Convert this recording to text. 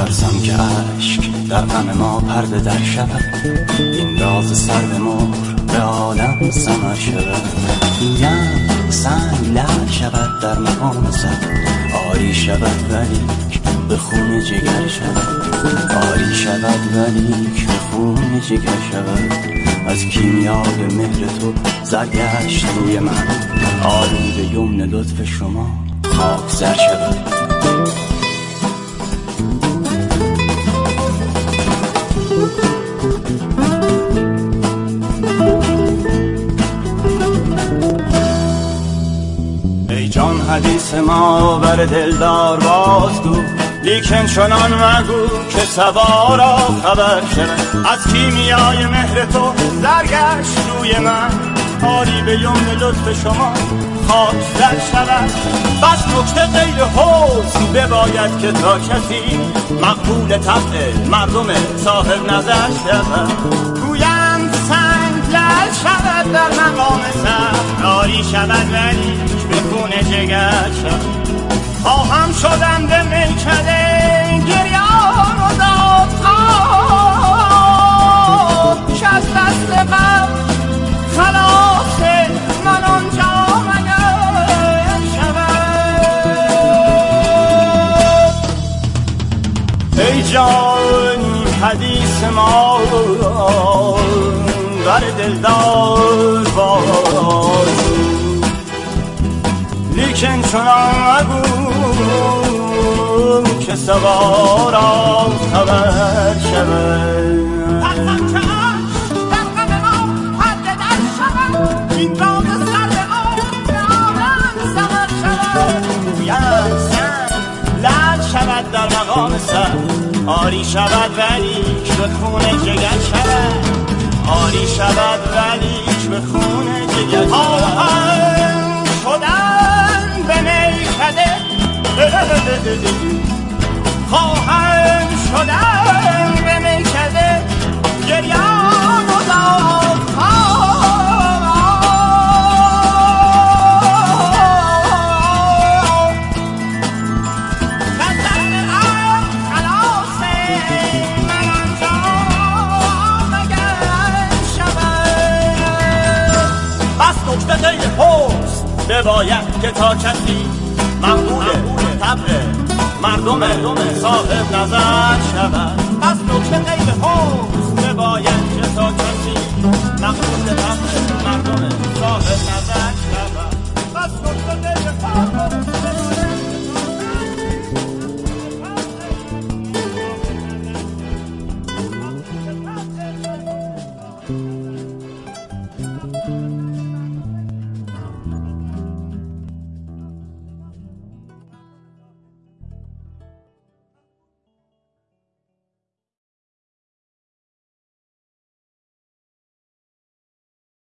میترسم که عشق در غم ما پرده در شود، این راز سر به مهر به عالم سمر شود. گویم سنگ لعل شود در مقام سر، آری شود ولیک به خون جگر شود، آری شود ولیک به خون جگر شود. از کیمیای مهر تو زرگشت روی من، آری به یمن لطف شما خاک زر شود. ای جان حدیث ما بر دلدار بازگو، لیکن چنان مگو که صبا را خبر شود. از کیمیای مهر تو زرگشت روی من، آری به یمن لطف شما خاک زر شود. بس نکته غیر حسن بباید که تا کسی مقبول طبع مردم صاحب نظر شود. گویند سنگ لعل شود در مقام سر، آری شود ولی به خون جگر شود. خواهم شدن به میکده گریان و دادخواه، که از دست غم خلاص من آنجا مگر شود. ای جان حدیث ما بر دلدار بازو، لیکن چنان مگو که صبا را خبر شود. ترسم که عشق در غم ما پرده در شود، این راز سر به مهر به عالم سمر شود. گویم سنگ لعل شود در مقام سر، آری شود ولیک به خون جگر شود، آری شود ولیک به خون جگر شود. شدن به میکده خواهم شدن به میکده گریان و دادخواه، از دست غم خلاص من آنجا مگر شود. بس نکته غیر حسن بباید که تا کسی مقبول طبع مردم صاحب نظر شود. بس نکته غیر حسن بباید که تا کسی مقبول طبع